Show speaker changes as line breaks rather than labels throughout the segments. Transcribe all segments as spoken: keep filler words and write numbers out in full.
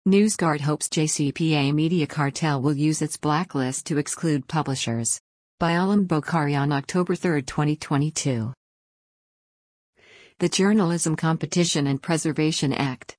NewsGuard hopes J C P A media cartel will use its blacklist to exclude publishers. By Alam Bokhari on October third, twenty twenty-two. The Journalism Competition and Preservation Act,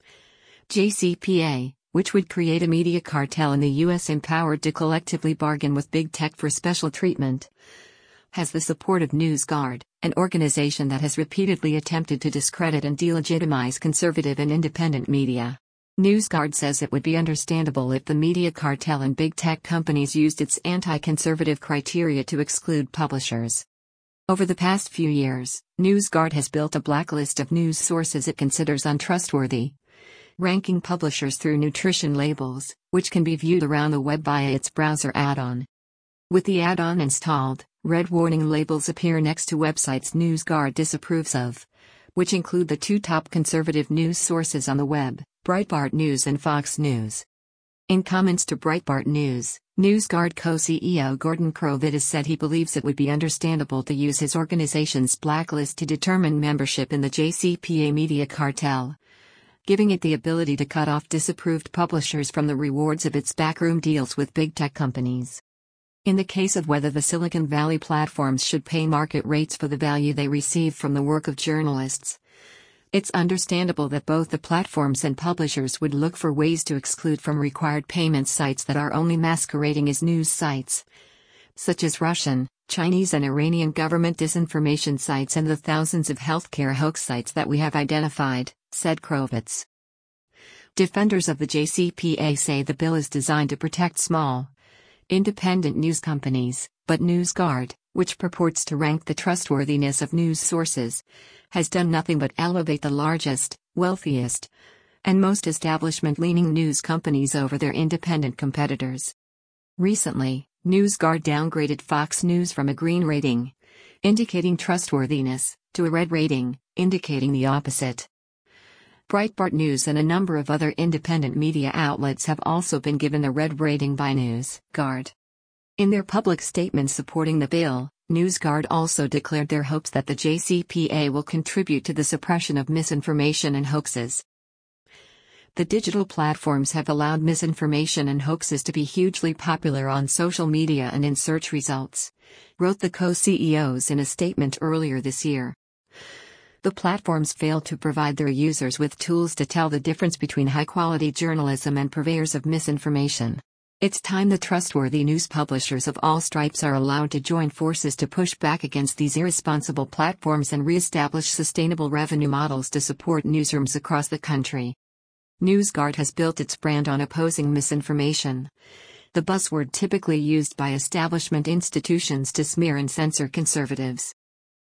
J C P A, which would create a media cartel in the U S empowered to collectively bargain with big tech for special treatment, has the support of NewsGuard, an organization that has repeatedly attempted to discredit and delegitimize conservative and independent media. NewsGuard says it would be understandable if the media cartel and big tech companies used its anti-conservative criteria to exclude publishers. Over the past few years, NewsGuard has built a blacklist of news sources it considers untrustworthy, ranking publishers through nutrition labels, which can be viewed around the web via its browser add-on. With the add-on installed, red warning labels appear next to websites NewsGuard disapproves of, which include the two top conservative news sources on the web, Breitbart News and Fox News. In comments to Breitbart News, NewsGuard co-C E O Gordon Krovitz said he believes it would be understandable to use his organization's blacklist to determine membership in the J C P A media cartel, giving it the ability to cut off disapproved publishers from the rewards of its backroom deals with big tech companies. In the case of whether the Silicon Valley platforms should pay market rates for the value they receive from the work of journalists, it's understandable that both the platforms and publishers would look for ways to exclude from required payments sites that are only masquerading as news sites, such as Russian, Chinese and Iranian government disinformation sites and the thousands of healthcare hoax sites that we have identified, said Krovitz. Defenders of the J C P A say the bill is designed to protect small, independent news companies, but NewsGuard, which purports to rank the trustworthiness of news sources, has done nothing but elevate the largest, wealthiest, and most establishment-leaning news companies over their independent competitors. Recently, NewsGuard downgraded Fox News from a green rating, indicating trustworthiness, to a red rating, indicating the opposite. Breitbart News and a number of other independent media outlets have also been given a red rating by NewsGuard. In their public statements supporting the bill, NewsGuard also declared their hopes that the J C P A will contribute to the suppression of misinformation and hoaxes. The digital platforms have allowed misinformation and hoaxes to be hugely popular on social media and in search results, wrote the co-C E Os in a statement earlier this year. The platforms fail to provide their users with tools to tell the difference between high-quality journalism and purveyors of misinformation. It's time the trustworthy news publishers of all stripes are allowed to join forces to push back against these irresponsible platforms and re-establish sustainable revenue models to support newsrooms across the country. NewsGuard has built its brand on opposing misinformation, the buzzword typically used by establishment institutions to smear and censor conservatives.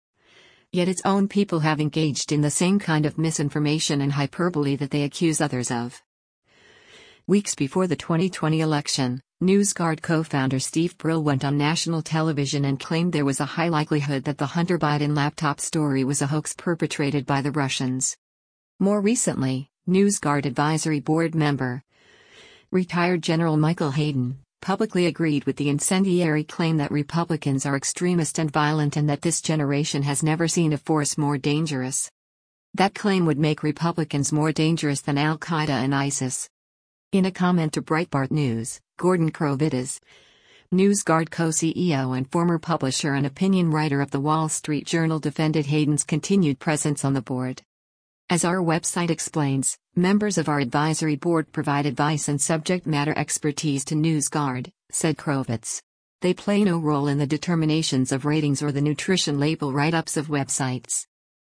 Yet its own people have engaged in the same kind of misinformation and hyperbole that they accuse others of. Weeks before the twenty twenty election, NewsGuard co-founder Steve Brill went on national television and claimed there was a high likelihood that the Hunter Biden laptop story was a hoax perpetrated by the Russians. More recently, NewsGuard advisory board member, retired General Michael Hayden, publicly agreed with the incendiary claim that Republicans are extremist and violent and that this generation has never seen a force more dangerous. That claim would make Republicans more dangerous than Al-Qaeda and ISIS. In a comment to Breitbart News, Gordon Krovitz, NewsGuard co-C E O and former publisher and opinion writer of The Wall Street Journal, defended Hayden's continued presence on the board. As our website explains, members of our advisory board provide advice and subject matter expertise to NewsGuard, said Krovitz. They play no role in the determinations of ratings or the nutrition label write-ups of websites.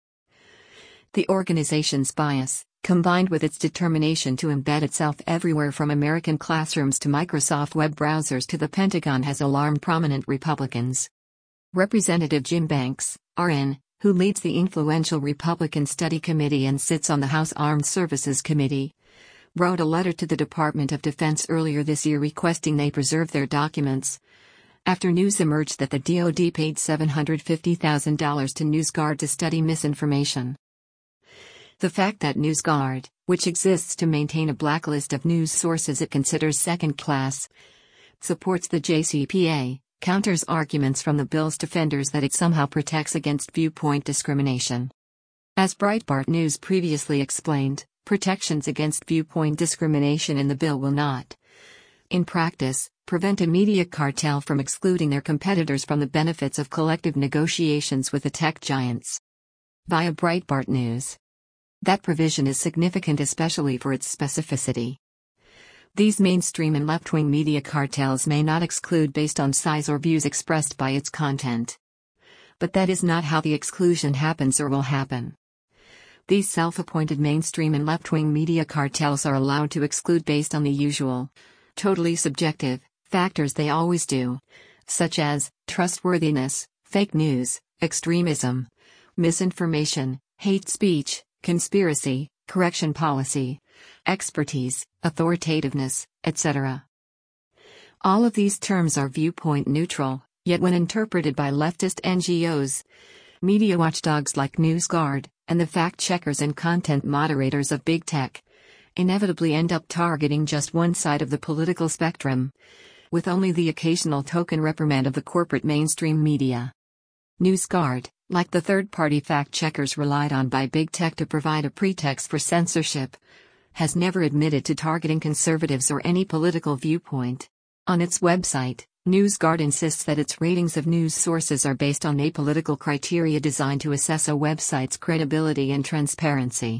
The organization's bias, combined with its determination to embed itself everywhere from American classrooms to Microsoft web browsers to the Pentagon, has alarmed prominent Republicans. Representative Jim Banks, R N, who leads the influential Republican Study Committee and sits on the House Armed Services Committee, wrote a letter to the Department of Defense earlier this year requesting they preserve their documents, after news emerged that the D O D paid seven hundred fifty thousand dollars to NewsGuard to study misinformation. The fact that NewsGuard, which exists to maintain a blacklist of news sources it considers second-class, supports the J C P A, counters arguments from the bill's defenders that it somehow protects against viewpoint discrimination. As Breitbart News previously explained, Protections against viewpoint discrimination in the bill will not, in practice, prevent a media cartel from excluding their competitors from the benefits of collective negotiations with the tech giants. Via Breitbart News. That provision is significant, especially for its specificity. These mainstream and left-wing media cartels may not exclude based on size or views expressed by its content. But that is not how the exclusion happens or will happen. These self-appointed mainstream and left-wing media cartels are allowed to exclude based on the usual, totally subjective, factors they always do, such as trustworthiness, fake news, extremism, misinformation, hate speech, conspiracy, correction policy, expertise, authoritativeness, et cetera. All of these terms are viewpoint neutral, yet when interpreted by leftist N G Os, media watchdogs like NewsGuard, and the fact-checkers and content moderators of big tech, inevitably end up targeting just one side of the political spectrum, with only the occasional token reprimand of the corporate mainstream media. NewsGuard, like the third-party fact-checkers relied on by big tech to provide a pretext for censorship, has never admitted to targeting conservatives or any political viewpoint. On its website, NewsGuard insists that its ratings of news sources are based on apolitical criteria designed to assess a website's credibility and transparency.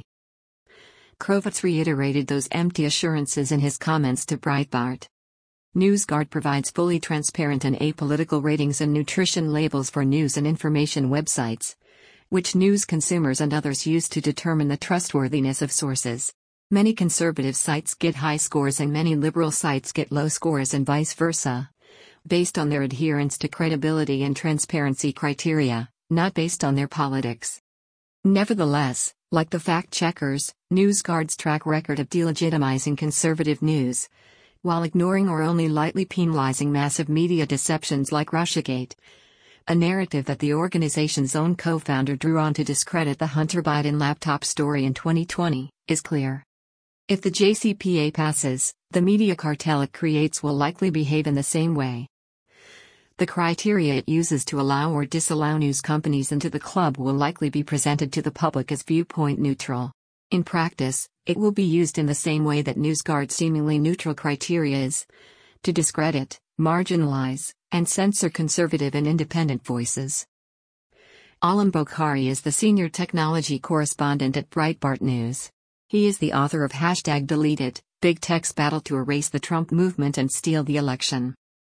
Krovitz reiterated those empty assurances in his comments to Breitbart. NewsGuard provides fully transparent and apolitical ratings and nutrition labels for news and information websites, which news consumers and others use to determine the trustworthiness of sources. Many conservative sites get high scores and many liberal sites get low scores and vice versa, based on their adherence to credibility and transparency criteria, not based on their politics. Nevertheless, like the fact-checkers, NewsGuard's track record of delegitimizing conservative news, while ignoring or only lightly penalizing massive media deceptions like Russiagate, a narrative that the organization's own co-founder drew on to discredit the Hunter Biden laptop story in twenty twenty, is clear. If the J C P A passes, the media cartel it creates will likely behave in the same way. The criteria it uses to allow or disallow news companies into the club will likely be presented to the public as viewpoint neutral. In practice, it will be used in the same way that NewsGuard's seemingly neutral criteria is, to discredit, marginalize, and censor conservative and independent voices. Alam Bokhari is the senior technology correspondent at Breitbart News. He is the author of Hashtag Deleted, Big Tech's Battle to Erase the Trump Movement and Steal the Election.